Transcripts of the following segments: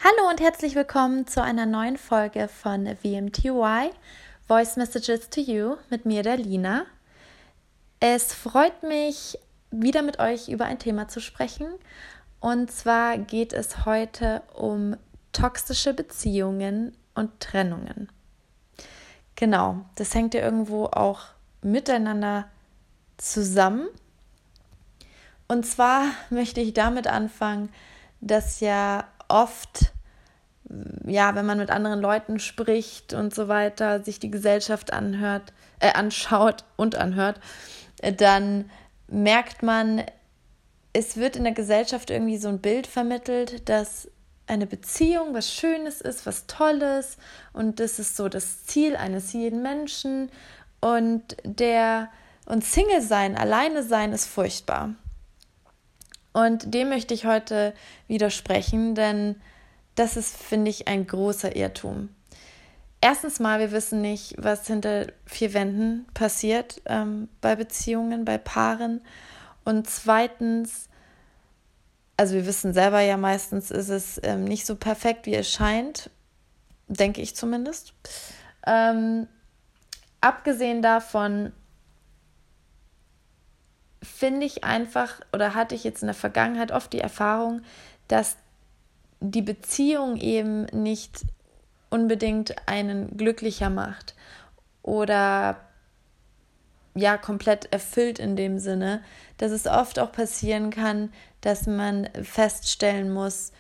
Hallo und herzlich willkommen zu einer neuen Folge von VMTY, Voice Messages to You, mit mir, der Lina. Es freut mich, wieder mit euch über ein Thema zu sprechen. Und zwar geht es heute um toxische Beziehungen und Trennungen. Genau, das hängt ja irgendwo auch miteinander zusammen. Und zwar möchte ich damit anfangen, dass ja oft, wenn man mit anderen Leuten spricht und so weiter, sich die Gesellschaft anschaut und anhört, dann merkt man, es wird in der Gesellschaft irgendwie so ein Bild vermittelt, dass eine Beziehung was Schönes ist, was Tolles und das ist so das Ziel eines jeden Menschen und Single sein, alleine sein ist furchtbar. Und dem möchte ich heute widersprechen, denn das ist, finde ich, ein großer Irrtum. Erstens mal, wir wissen nicht, was hinter vier Wänden passiert bei Beziehungen, bei Paaren. Und zweitens, also wir wissen selber ja meistens, ist es nicht so perfekt, wie es scheint, denke ich zumindest. Abgesehen davon, finde ich einfach, oder hatte ich jetzt in der Vergangenheit oft die Erfahrung, dass die Beziehung eben nicht unbedingt einen glücklicher macht oder ja komplett erfüllt in dem Sinne, dass es oft auch passieren kann, dass man feststellen muss,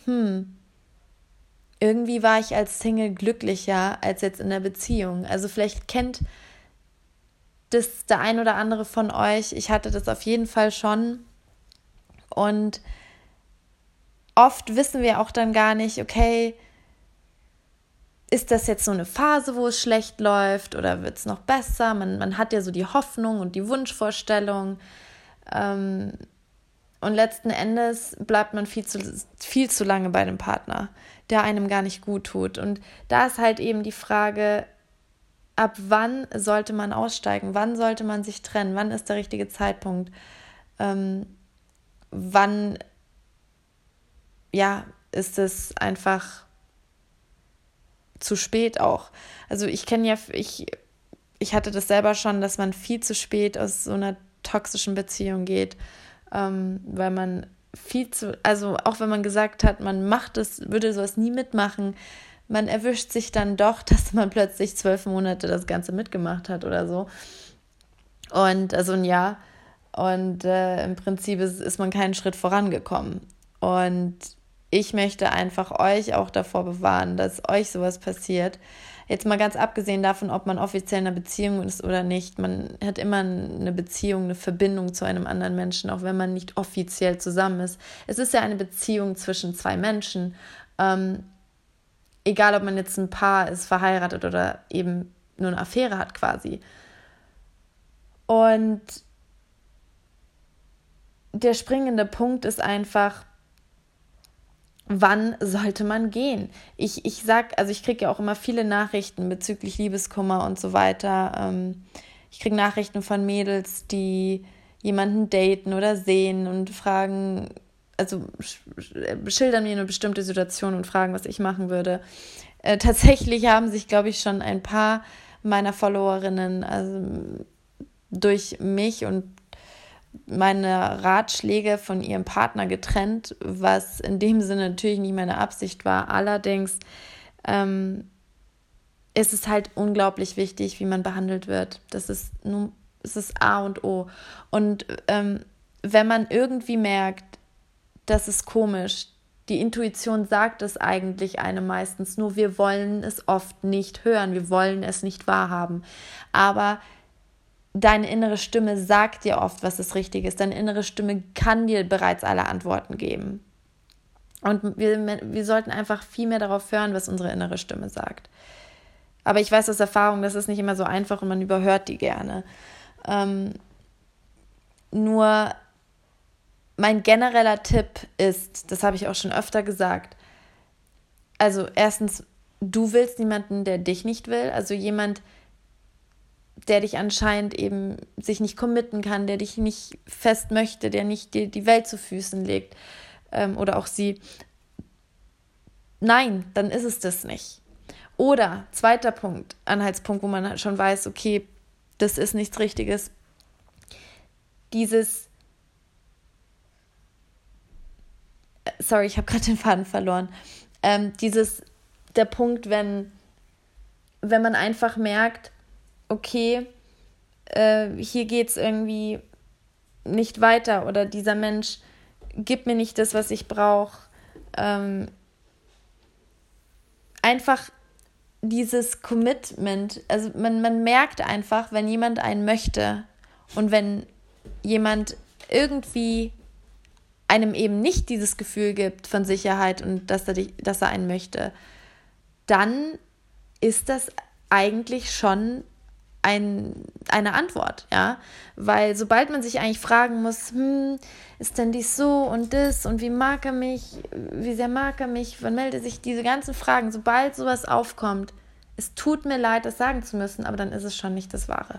irgendwie war ich als Single glücklicher als jetzt in der Beziehung. Also vielleicht kennt das der ein oder andere von euch. Ich hatte das auf jeden Fall schon. Und oft wissen wir auch dann gar nicht, okay, ist das jetzt so eine Phase, wo es schlecht läuft oder wird es noch besser? Man hat ja so die Hoffnung und die Wunschvorstellung. Und letzten Endes bleibt man viel zu lange bei dem Partner, der einem gar nicht gut tut. Und da ist halt eben die Frage, ab wann sollte man aussteigen? Wann sollte man sich trennen? Wann ist der richtige Zeitpunkt? Wann ist es einfach zu spät auch? Also ich hatte das selber schon, dass man viel zu spät aus so einer toxischen Beziehung geht, weil man auch wenn man gesagt hat, man macht es, würde sowas nie mitmachen, man erwischt sich dann doch, dass man plötzlich 12 Monate das Ganze mitgemacht hat oder so. Und also ein Jahr. Und im Prinzip ist man keinen Schritt vorangekommen. Und ich möchte einfach euch auch davor bewahren, dass euch sowas passiert. Jetzt mal ganz abgesehen davon, ob man offiziell in einer Beziehung ist oder nicht. Man hat immer eine Beziehung, eine Verbindung zu einem anderen Menschen, auch wenn man nicht offiziell zusammen ist. Es ist ja eine Beziehung zwischen zwei Menschen. Egal, ob man jetzt ein Paar ist, verheiratet oder eben nur eine Affäre hat quasi. Und der springende Punkt ist einfach, wann sollte man gehen? Ich kriege ja auch immer viele Nachrichten bezüglich Liebeskummer und so weiter. Ich kriege Nachrichten von Mädels, die jemanden daten oder sehen und fragen, also schildern mir eine bestimmte Situation und fragen, was ich machen würde. Tatsächlich haben sich, glaube ich, schon ein paar meiner Followerinnen durch mich und meine Ratschläge von ihrem Partner getrennt, was in dem Sinne natürlich nicht meine Absicht war. Allerdings ist es halt unglaublich wichtig, wie man behandelt wird. Es ist A und O. Und wenn man irgendwie merkt, das ist komisch, die Intuition sagt es eigentlich einem meistens, nur wir wollen es oft nicht hören, wir wollen es nicht wahrhaben. Aber deine innere Stimme sagt dir oft, was das Richtige ist. Deine innere Stimme kann dir bereits alle Antworten geben. Und wir sollten einfach viel mehr darauf hören, was unsere innere Stimme sagt. Aber ich weiß aus Erfahrung, das ist nicht immer so einfach und man überhört die gerne. Nur mein genereller Tipp ist, das habe ich auch schon öfter gesagt, also erstens, du willst niemanden, der dich nicht will, also jemand, der dich anscheinend eben sich nicht committen kann, der dich nicht fest möchte, der nicht dir die Welt zu Füßen legt oder auch sie. nein, dann ist es das nicht. Oder zweiter Punkt, Anhaltspunkt, wo man schon weiß, okay, das ist nichts Richtiges. Ich habe gerade den Faden verloren. Der Punkt, wenn man einfach merkt, okay, hier geht es irgendwie nicht weiter oder dieser Mensch gibt mir nicht das, was ich brauche. Einfach dieses Commitment, also man merkt einfach, wenn jemand einen möchte und wenn jemand irgendwie einem eben nicht dieses Gefühl gibt von Sicherheit und dass er einen möchte, dann ist das eigentlich schon eine Antwort, ja, weil sobald man sich eigentlich fragen muss, ist denn dies so und das und wie mag er mich, wie sehr mag er mich, wann meldet sich, diese ganzen Fragen, sobald sowas aufkommt, es tut mir leid, das sagen zu müssen, aber dann ist es schon nicht das Wahre.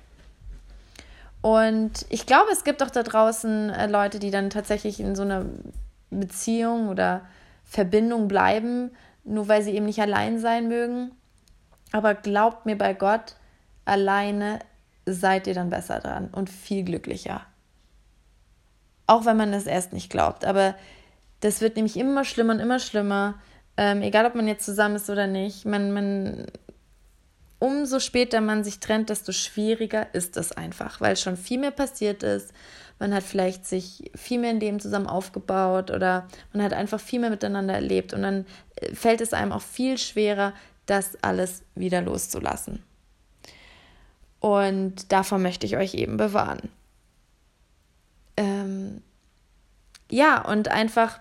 Und ich glaube, es gibt auch da draußen Leute, die dann tatsächlich in so einer Beziehung oder Verbindung bleiben, nur weil sie eben nicht allein sein mögen. Aber glaubt mir bei Gott, alleine seid ihr dann besser dran und viel glücklicher. Auch wenn man es erst nicht glaubt. Aber das wird nämlich immer schlimmer und immer schlimmer. Egal, ob man jetzt zusammen ist oder nicht. Umso später man sich trennt, desto schwieriger ist es einfach, weil schon viel mehr passiert ist. Man hat vielleicht sich viel mehr in dem zusammen aufgebaut oder man hat einfach viel mehr miteinander erlebt. Und dann fällt es einem auch viel schwerer, das alles wieder loszulassen. Und davor möchte ich euch eben bewahren. Und einfach,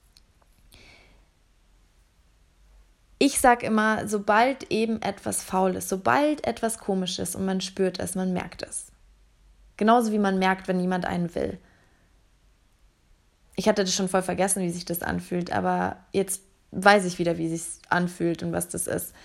ich sage immer, sobald eben etwas faul ist, sobald etwas komisch ist und man spürt es, man merkt es. Genauso wie man merkt, wenn jemand einen will. Ich hatte das schon voll vergessen, wie sich das anfühlt, aber jetzt weiß ich wieder, wie es sich anfühlt und was das ist.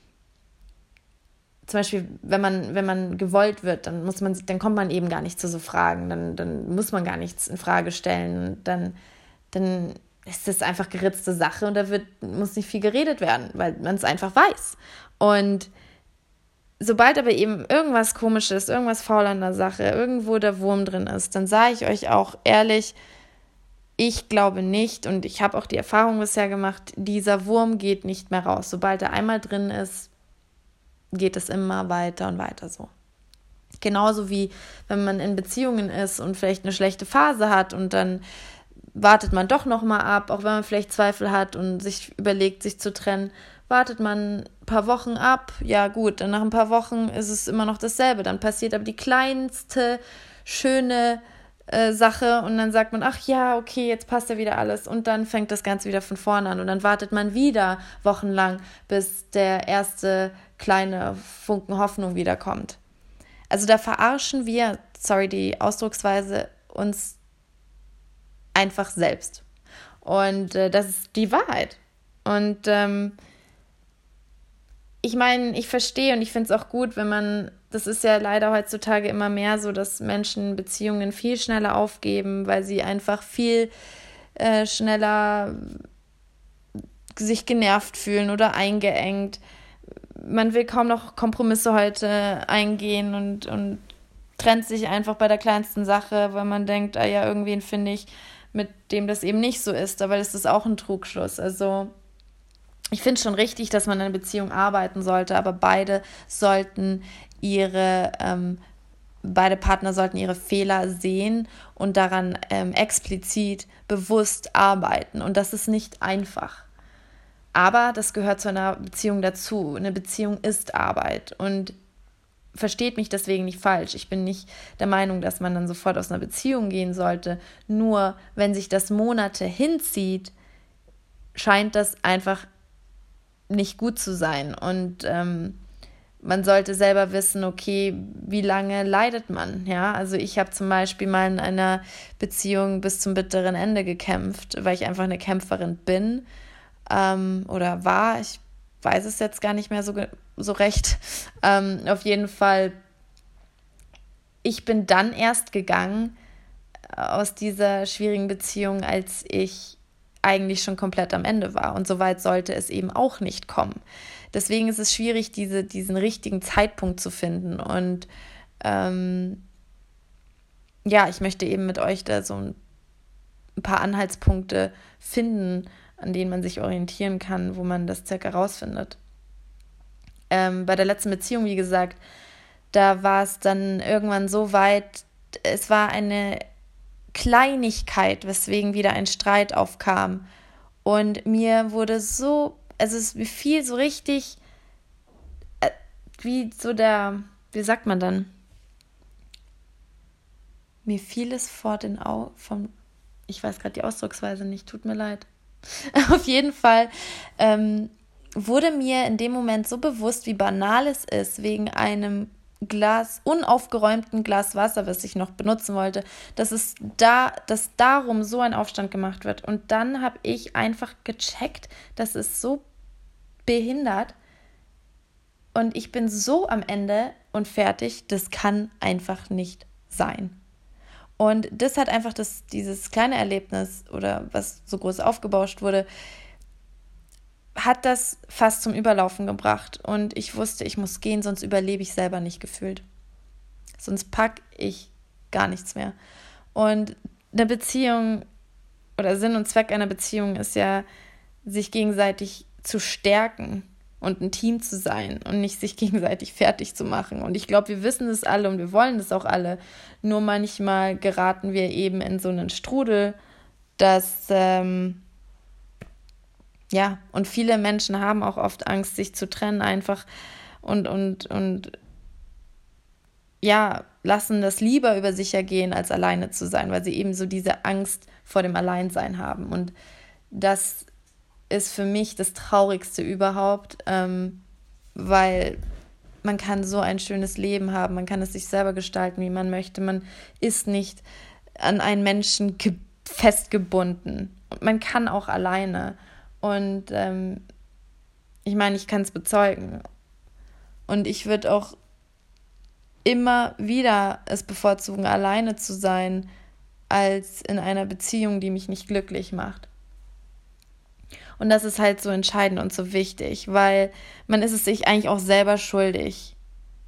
Zum Beispiel, wenn man gewollt wird, dann kommt man eben gar nicht zu so Fragen, dann muss man gar nichts in Frage stellen, dann ist das einfach geritzte Sache und muss nicht viel geredet werden, weil man es einfach weiß. Und sobald aber eben irgendwas Komisches, irgendwas faul an der Sache, irgendwo der Wurm drin ist, dann sage ich euch auch ehrlich, ich glaube nicht und ich habe auch die Erfahrung bisher gemacht, dieser Wurm geht nicht mehr raus. Sobald er einmal drin ist, geht es immer weiter und weiter so. Genauso wie wenn man in Beziehungen ist und vielleicht eine schlechte Phase hat und dann wartet man doch nochmal ab, auch wenn man vielleicht Zweifel hat und sich überlegt, sich zu trennen, wartet man ein paar Wochen ab, ja gut, dann nach ein paar Wochen ist es immer noch dasselbe, dann passiert aber die kleinste, schöne Sache und dann sagt man, ach ja, okay, jetzt passt ja wieder alles und dann fängt das Ganze wieder von vorne an und dann wartet man wieder wochenlang, bis der erste kleine Funken Hoffnung wiederkommt. Also da verarschen wir, die Ausdrucksweise, uns einfach selbst. Und das ist die Wahrheit. Und ich meine, ich verstehe und ich finde es auch gut, das ist ja leider heutzutage immer mehr so, dass Menschen Beziehungen viel schneller aufgeben, weil sie einfach viel schneller sich genervt fühlen oder eingeengt. Man will kaum noch Kompromisse heute eingehen und trennt sich einfach bei der kleinsten Sache, weil man denkt, irgendwen finde ich, mit dem das eben nicht so ist, aber das ist auch ein Trugschluss. Also ich finde schon richtig, dass man in einer Beziehung arbeiten sollte, aber beide Partner sollten ihre Fehler sehen und daran explizit bewusst arbeiten. Und das ist nicht einfach. Aber das gehört zu einer Beziehung dazu. Eine Beziehung ist Arbeit. Und versteht mich deswegen nicht falsch. Ich bin nicht der Meinung, dass man dann sofort aus einer Beziehung gehen sollte. Nur wenn sich das Monate hinzieht, scheint das einfach nicht gut zu sein. Und man sollte selber wissen, okay, wie lange leidet man? Ja, also ich habe zum Beispiel mal in einer Beziehung bis zum bitteren Ende gekämpft, weil ich einfach eine Kämpferin bin oder war. Ich weiß es jetzt gar nicht mehr so recht. Auf jeden Fall, ich bin dann erst gegangen aus dieser schwierigen Beziehung, als ich eigentlich schon komplett am Ende war. Und so weit sollte es eben auch nicht kommen. Deswegen ist es schwierig, diesen richtigen Zeitpunkt zu finden. Und ich möchte eben mit euch da so ein paar Anhaltspunkte finden, an denen man sich orientieren kann, wo man das circa rausfindet. Bei der letzten Beziehung, wie gesagt, da war es dann irgendwann so weit, es war eine Kleinigkeit, weswegen wieder ein Streit aufkam. Und mir wurde so, also es fiel so richtig, wie sagt man dann? Mir fiel es vor den Augen, ich weiß gerade die Ausdrucksweise nicht, tut mir leid. Auf jeden Fall wurde mir in dem Moment so bewusst, wie banal es ist, wegen einem unaufgeräumten Glas Wasser, was ich noch benutzen wollte, dass darum so ein Aufstand gemacht wird. Und dann habe ich einfach gecheckt, das ist so behindert und ich bin so am Ende und fertig, das kann einfach nicht sein. Und das hat einfach dieses kleine Erlebnis oder was so groß aufgebauscht wurde, hat das fast zum Überlaufen gebracht. Und ich wusste, ich muss gehen, sonst überlebe ich selber nicht gefühlt. Sonst packe ich gar nichts mehr. Und eine Beziehung oder Sinn und Zweck einer Beziehung ist ja, sich gegenseitig zu stärken und ein Team zu sein und nicht sich gegenseitig fertig zu machen. Und ich glaube, wir wissen das alle und wir wollen das auch alle. Nur manchmal geraten wir eben in so einen Strudel, dass und viele Menschen haben auch oft Angst, sich zu trennen einfach und lassen das lieber über sich ergehen, als alleine zu sein, weil sie eben so diese Angst vor dem Alleinsein haben. Und das ist für mich das Traurigste überhaupt, weil man kann so ein schönes Leben haben, man kann es sich selber gestalten, wie man möchte, man ist nicht an einen Menschen festgebunden und man kann auch alleine. Und ich meine, ich kann es bezeugen. Und ich würde auch immer wieder es bevorzugen, alleine zu sein, als in einer Beziehung, die mich nicht glücklich macht. Und das ist halt so entscheidend und so wichtig, weil man ist es sich eigentlich auch selber schuldig.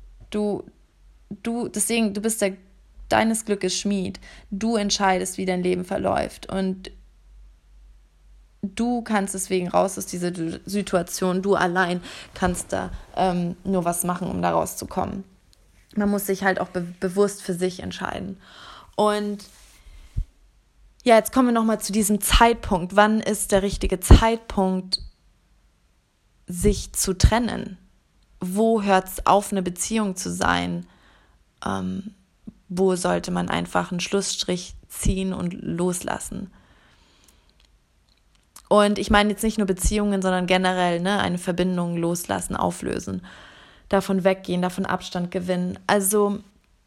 Deswegen, du bist deines Glückes Schmied. Du entscheidest, wie dein Leben verläuft. Und du kannst deswegen raus aus dieser Situation. Du allein kannst da nur was machen, um da rauszukommen. Man muss sich halt auch bewusst für sich entscheiden. Und ja, jetzt kommen wir nochmal zu diesem Zeitpunkt. Wann ist der richtige Zeitpunkt, sich zu trennen? Wo hört es auf, eine Beziehung zu sein? Wo sollte man einfach einen Schlussstrich ziehen und loslassen? Und ich meine jetzt nicht nur Beziehungen, sondern generell eine Verbindung loslassen, auflösen, davon weggehen, davon Abstand gewinnen. Also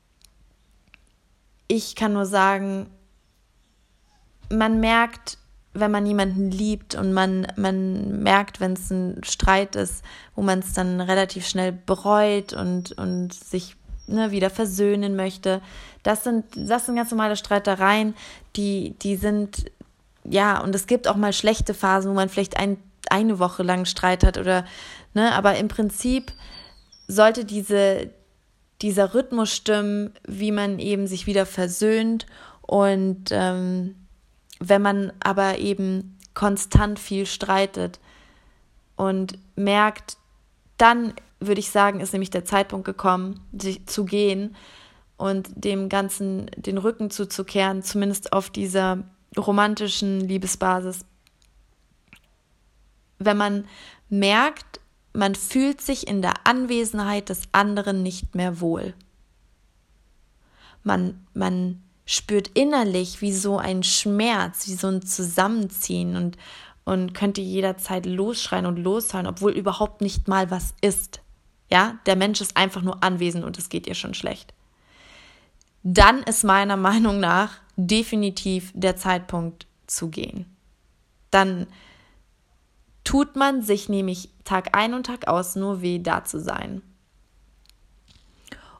ich kann nur sagen, man merkt, wenn man jemanden liebt und man merkt, wenn es ein Streit ist, wo man es dann relativ schnell bereut und sich wieder versöhnen möchte. Das sind ganz normale Streitereien, die sind, und es gibt auch mal schlechte Phasen, wo man vielleicht eine Woche lang Streit hat aber im Prinzip sollte dieser Rhythmus stimmen, wie man eben sich wieder versöhnt und wenn man aber eben konstant viel streitet und merkt, dann würde ich sagen, ist nämlich der Zeitpunkt gekommen, sich zu gehen und dem Ganzen den Rücken zuzukehren, zumindest auf dieser romantischen Liebesbasis. Wenn man merkt, man fühlt sich in der Anwesenheit des anderen nicht mehr wohl. Man spürt innerlich wie so ein Schmerz, wie so ein Zusammenziehen und könnte jederzeit losschreien und losheulen, obwohl überhaupt nicht mal was ist. Ja, der Mensch ist einfach nur anwesend und es geht ihr schon schlecht. Dann ist meiner Meinung nach definitiv der Zeitpunkt zu gehen. Dann tut man sich nämlich Tag ein und Tag aus nur weh, da zu sein.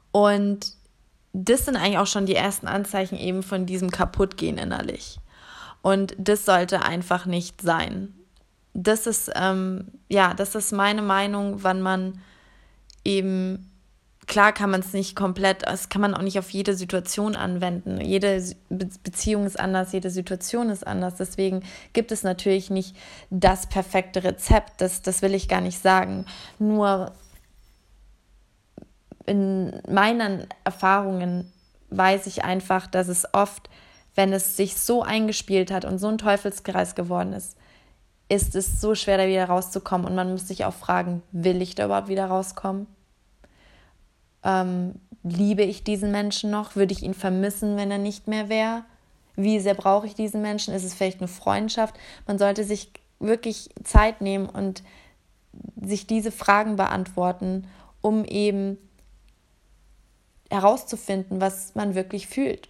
Und das sind eigentlich auch schon die ersten Anzeichen eben von diesem Kaputtgehen innerlich. Und das sollte einfach nicht sein. Das ist, das ist meine Meinung, wann man eben, klar kann man es nicht komplett, das kann man auch nicht auf jede Situation anwenden. Jede Beziehung ist anders, jede Situation ist anders. Deswegen gibt es natürlich nicht das perfekte Rezept, das will ich gar nicht sagen. Nur in meinen Erfahrungen weiß ich einfach, dass es oft, wenn es sich so eingespielt hat und so ein Teufelskreis geworden ist, ist es so schwer, da wieder rauszukommen. Und man muss sich auch fragen, will ich da überhaupt wieder rauskommen? Liebe ich diesen Menschen noch? Würde ich ihn vermissen, wenn er nicht mehr wäre? Wie sehr brauche ich diesen Menschen? Ist es vielleicht eine Freundschaft? Man sollte sich wirklich Zeit nehmen und sich diese Fragen beantworten, um eben herauszufinden, was man wirklich fühlt.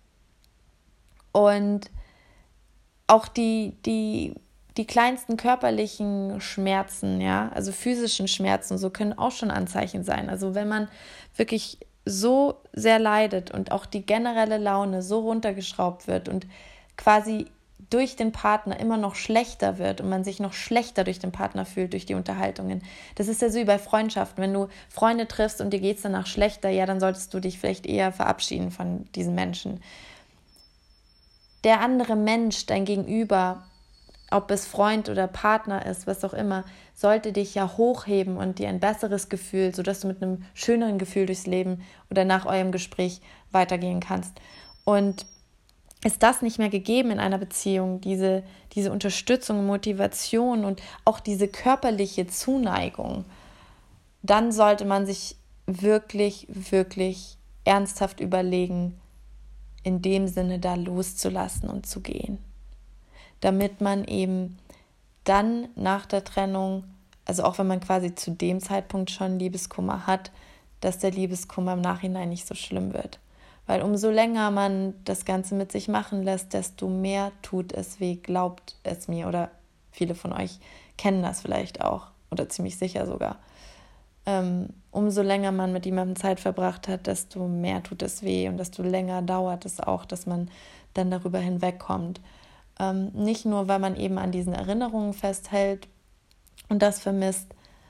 Und auch die kleinsten körperlichen Schmerzen, ja, also physischen Schmerzen, so können auch schon Anzeichen sein. Also wenn man wirklich so sehr leidet und auch die generelle Laune so runtergeschraubt wird und quasi durch den Partner immer noch schlechter wird und man sich noch schlechter durch den Partner fühlt, durch die Unterhaltungen. Das ist ja so wie bei Freundschaften. Wenn du Freunde triffst und dir geht es danach schlechter, ja, dann solltest du dich vielleicht eher verabschieden von diesen Menschen. Der andere Mensch, dein Gegenüber, ob es Freund oder Partner ist, was auch immer, sollte dich ja hochheben und dir ein besseres Gefühl, sodass du mit einem schöneren Gefühl durchs Leben oder nach eurem Gespräch weitergehen kannst. Und ist das nicht mehr gegeben in einer Beziehung, diese Unterstützung, Motivation und auch diese körperliche Zuneigung, dann sollte man sich wirklich, wirklich ernsthaft überlegen, in dem Sinne da loszulassen und zu gehen. Damit man eben dann nach der Trennung, also auch wenn man quasi zu dem Zeitpunkt schon Liebeskummer hat, dass der Liebeskummer im Nachhinein nicht so schlimm wird. Weil umso länger man das Ganze mit sich machen lässt, desto mehr tut es weh, glaubt es mir. Oder viele von euch kennen das vielleicht auch oder ziemlich sicher sogar. Umso länger man mit jemandem Zeit verbracht hat, desto mehr tut es weh und desto länger dauert es auch, dass man dann darüber hinwegkommt. Nicht nur, weil man eben an diesen Erinnerungen festhält und das vermisst,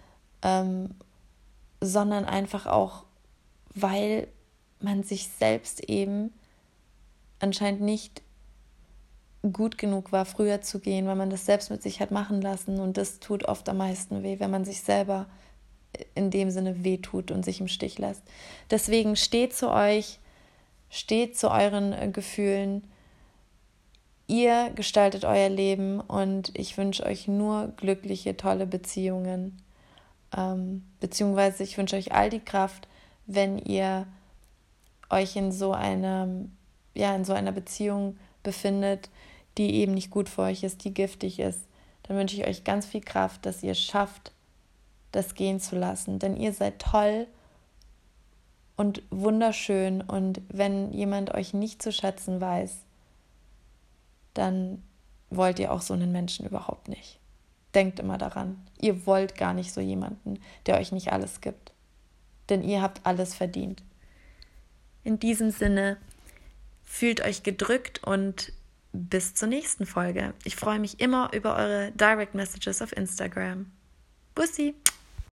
sondern einfach auch, weil man sich selbst eben anscheinend nicht gut genug war, früher zu gehen, weil man das selbst mit sich hat machen lassen und das tut oft am meisten weh, wenn man sich selber in dem Sinne wehtut und sich im Stich lässt. Deswegen steht zu euch, steht zu euren Gefühlen. Ihr gestaltet euer Leben und ich wünsche euch nur glückliche, tolle Beziehungen. Beziehungsweise ich wünsche euch all die Kraft, wenn ihr euch in so einer Beziehung befindet, die eben nicht gut für euch ist, die giftig ist. Dann wünsche ich euch ganz viel Kraft, dass ihr schafft, das gehen zu lassen. Denn ihr seid toll und wunderschön und wenn jemand euch nicht zu schätzen weiß, dann wollt ihr auch so einen Menschen überhaupt nicht. Denkt immer daran, ihr wollt gar nicht so jemanden, der euch nicht alles gibt. Denn ihr habt alles verdient. In diesem Sinne, fühlt euch gedrückt und bis zur nächsten Folge. Ich freue mich immer über eure Direct Messages auf Instagram. Bussi!